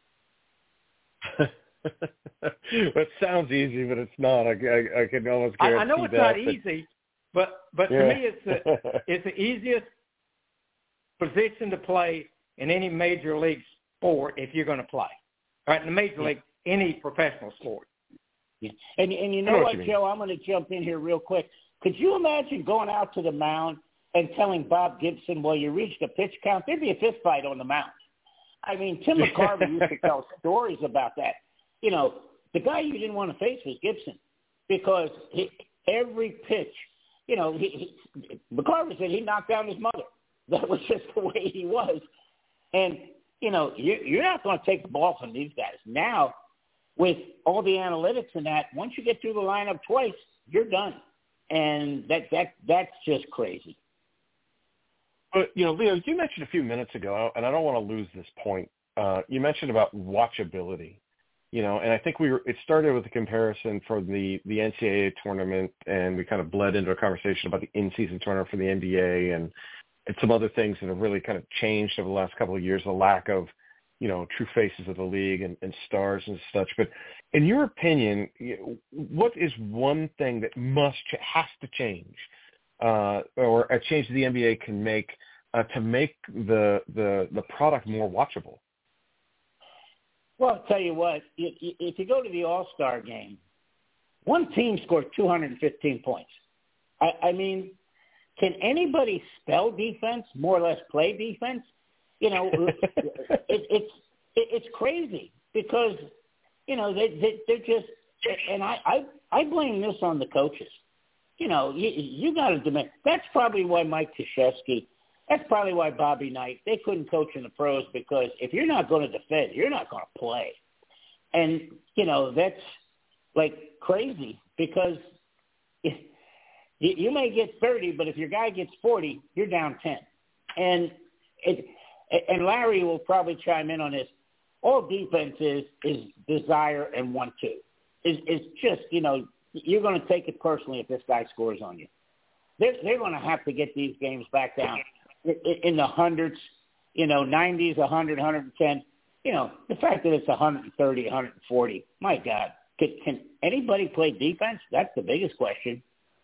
That sounds easy, but it's not. I can almost guarantee I know it's that, not easy, but yeah. To me it's the easiest position to play in any major league sport if you're going to play. All right, in the major league, any professional sport. Yeah. And you know what, Joe? I'm going to jump in here real quick. Could you imagine going out to the mound and telling Bob Gibson, well, you reached a pitch count? There'd be a fist fight on the mound. I mean, Tim McCarver used to tell stories about that. You know, the guy you didn't want to face was Gibson because every pitch, you know, McCarver said he knocked down his mother. That was just the way he was. And, you know, you're not going to take the ball from these guys. Now, with all the analytics and that, once you get through the lineup twice, you're done. And that's just crazy. But, you know, Leo, you mentioned a few minutes ago, and I don't want to lose this point. You mentioned about watchability, you know, and I think it started with a comparison for the NCAA tournament, and we kind of bled into a conversation about the in-season tournament for the NBA and some other things that have really kind of changed over the last couple of years, the lack of, you know, true faces of the league and stars and such. But in your opinion, what is one thing that has to change, or a change the NBA can make to make the product more watchable? Well, I'll tell you what, if you go to the All-Star game, one team scored 215 points. I mean, can anybody spell defense, more or less play defense? You know, it's crazy because, you know, they're just, and I blame this on the coaches. You know, you got to demand. That's probably why Mike Krzyzewski, that's probably why Bobby Knight, they couldn't coach in the pros, because if you're not going to defend, you're not going to play. And, you know, that's like crazy because you may get 30, but if your guy gets 40, you're down 10. And Larry will probably chime in on this. All defense is desire and 1-2. It's just, you know, you're going to take it personally if this guy scores on you. They're going to have to get these games back down in the hundreds, you know, 90s, 100, 110. You know, the fact that it's 130, 140, my God. Can anybody play defense? That's the biggest question.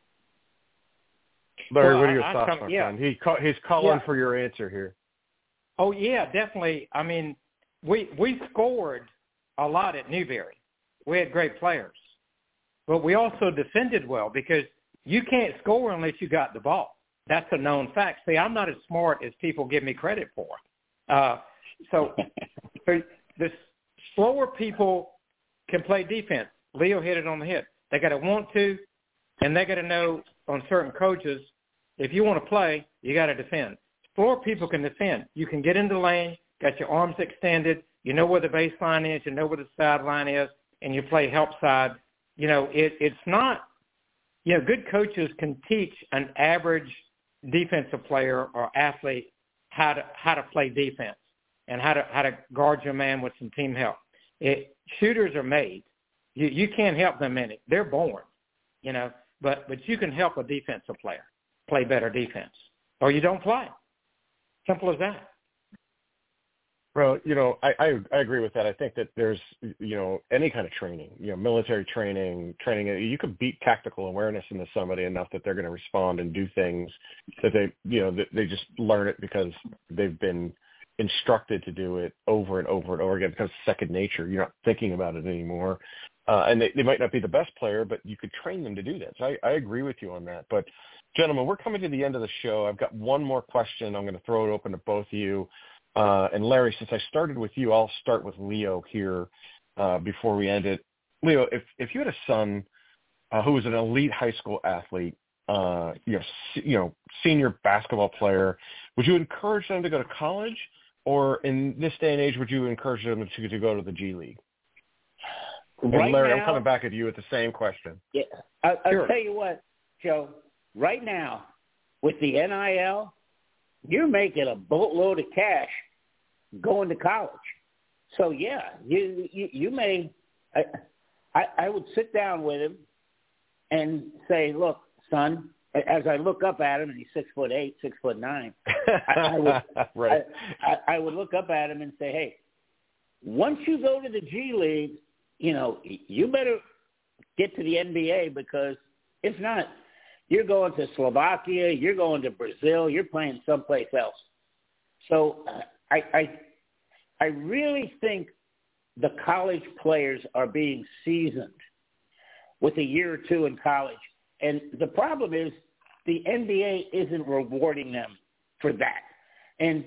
Larry, what are your thoughts on that? He's calling for your answer here. Oh, yeah, definitely. I mean, we scored a lot at Newberry. We had great players. But we also defended well because you can't score unless you got the ball. That's a known fact. See, I'm not as smart as people give me credit for. So the slower people can play defense. Leo hit it on the head. They got to want to, and they got to know on certain coaches, if you want to play, you got to defend. Slower people can defend. You can get into the lane, got your arms extended, you know where the baseline is, you know where the sideline is, and you play help side. You know, it's not, you know, good coaches can teach an average defensive player or athlete how to play defense and how to guard your man with some team help. Shooters are made. You can't help them in it. They're born, you know, but you can help a defensive player play better defense, or you don't play. Simple as that. Well, you know, I agree with that. I think that there's, you know, any kind of training, you know, military training, you could beat tactical awareness into somebody enough that they're going to respond and do things that they, you know, they just learn it because they've been instructed to do it over and over and over again because it's second nature. You're not thinking about it anymore. And they might not be the best player, but you could train them to do that. So I agree with you on that. But, gentlemen, we're coming to the end of the show. I've got one more question. I'm going to throw it open to both of you. And Larry, since I started with you, I'll start with Leo here before we end it. Leo, if you had a son who was an elite high school athlete, senior basketball player, would you encourage them to go to college, or in this day and age, would you encourage them to go to the G League? Right and Larry, now, I'm coming back at you with the same question. Yeah, I'll tell you what, Joe. right now, with the NIL, you're making a boatload of cash going to college. So, yeah, you may I would sit down with him and say, look, son, as I look up at him, and he's 6'8", 6'9", I would look up at him and say, hey, once you go to the G League, you better get to the NBA, because if not, you're going to Slovakia, you're going to Brazil, you're playing someplace else. So I really think the college players are being seasoned with a year or two in college. And the problem is the NBA isn't rewarding them for that. And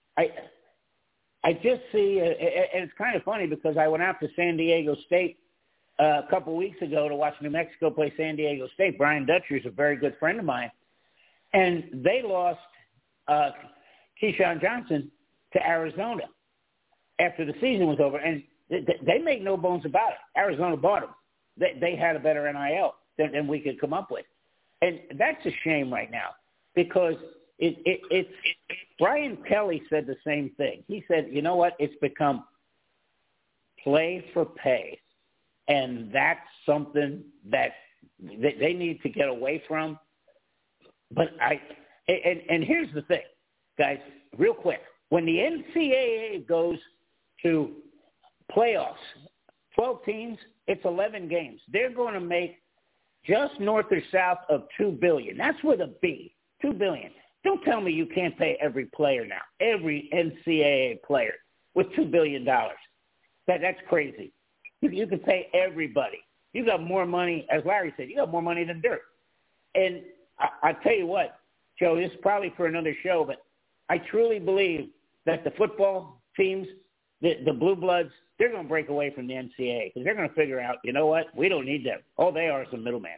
I just see, and it's kind of funny because I went out to San Diego State a couple weeks ago to watch New Mexico play San Diego State. Brian Dutcher is a very good friend of mine. And they lost Keyshawn Johnson to Arizona after the season was over. And they make no bones about it. Arizona bought them. They had a better NIL than we could come up with. And that's a shame right now, because it's Brian Kelly said the same thing. He said, you know what, it's become play for pay. And that's something that they need to get away from. But and here's the thing, guys, real quick. When the NCAA goes to playoffs, 12 teams, it's 11 games. They're going to make just north or south of $2 billion. That's with a B, $2 billion. Don't tell me you can't pay every player now, every NCAA player with $2 billion. That's crazy. You can pay everybody. You got more money, as Larry said, you got more money than dirt. And I tell you what, Joe, this is probably for another show, but I truly believe that the football teams, the Blue Bloods, they're going to break away from the NCAA because they're going to figure out, you know what, we don't need them. All they are is a middleman.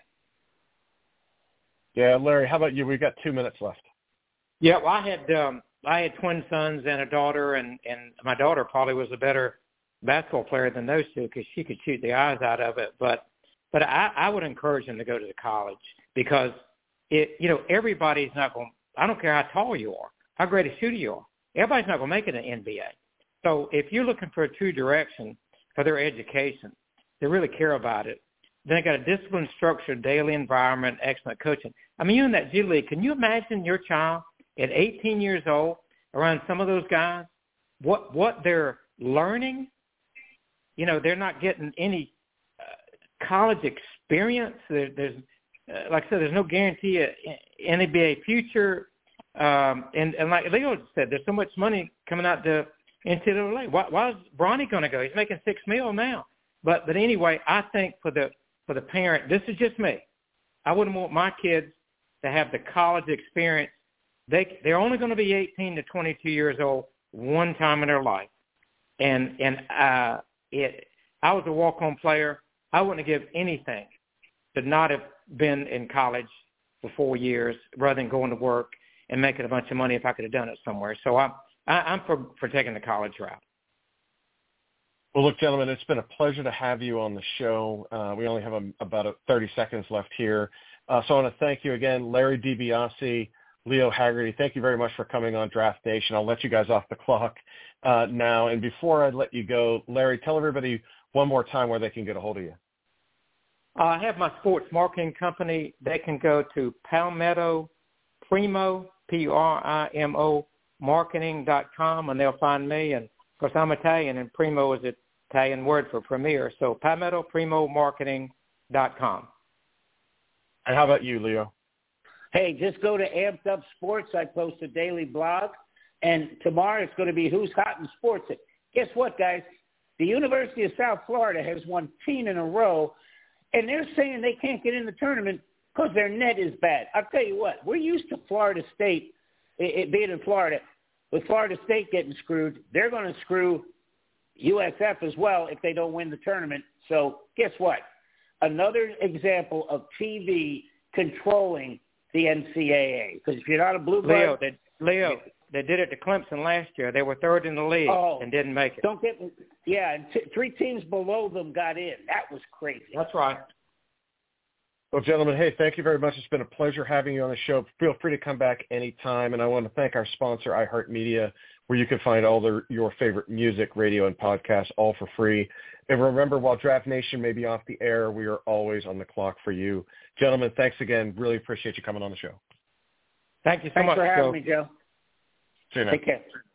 Yeah, Larry, how about you? We've got 2 minutes left. Yeah, well, I had twin sons and a daughter, and my daughter probably was a better basketball player than those two because she could shoot the eyes out of it. But I would encourage them to go to the college because everybody's not going. I don't care how tall you are, how great a shooter you are. Everybody's not going to make it in the NBA. So if you're looking for a true direction for their education, they really care about it. Then they got a disciplined, structured, daily environment, excellent coaching. I mean, you in that G League, can you imagine your child at 18 years old around some of those guys, what they're learning? They're not getting any college experience. There's like I said, there's no guarantee of NBA future. And like Leo said, there's so much money coming out to NCAA. Why is Bronny going to go? He's making $6 million now. But anyway, I think for the parent, this is just me. I wouldn't want my kids to have the college experience. They're only going to be 18 to 22 years old one time in their life. And I was a walk-on player. I wouldn't give anything to not have been in college for 4 years rather than going to work and making a bunch of money if I could have done it somewhere. So I'm for taking the college route. Well, look, gentlemen, it's been a pleasure to have you on the show. We only have about 30 seconds left here. So I want to thank you again, Larry DiBiase, Leo Haggerty. Thank you very much for coming on Draft Nation. I'll let you guys off the clock now. And before I let you go, Larry, tell everybody one more time where they can get a hold of you. I have my sports marketing company. They can go to Palmetto Primo, Primo, marketing.com, and they'll find me. And, of course, I'm Italian, and Primo is an Italian word for premier. So Palmetto Primo, marketing.com. And how about you, Leo? Hey, just go to Amped Up Sports. I post a daily blog. And tomorrow it's going to be Who's Hot in Sports. Guess what, guys? The University of South Florida has won 10 in a row, and they're saying they can't get in the tournament because their net is bad. I'll tell you what, we're used to Florida State, it being in Florida. With Florida State getting screwed, they're going to screw USF as well if they don't win the tournament. So guess what? Another example of TV controlling the NCAA. Because if you're not a blue blood, Leo, they did it to Clemson last year. They were third in the league and didn't make it. Don't get me. Yeah, and 3 teams below them got in. That was crazy. That's right. Well, gentlemen, hey, thank you very much. It's been a pleasure having you on the show. Feel free to come back anytime. And I want to thank our sponsor, iHeartMedia, where you can find all your favorite music, radio, and podcasts all for free. And remember, while Draft Nation may be off the air, we are always on the clock for you. Gentlemen, thanks again. Really appreciate you coming on the show. Thank you so much, Thanks for having me, Joe. See you, man. Take care.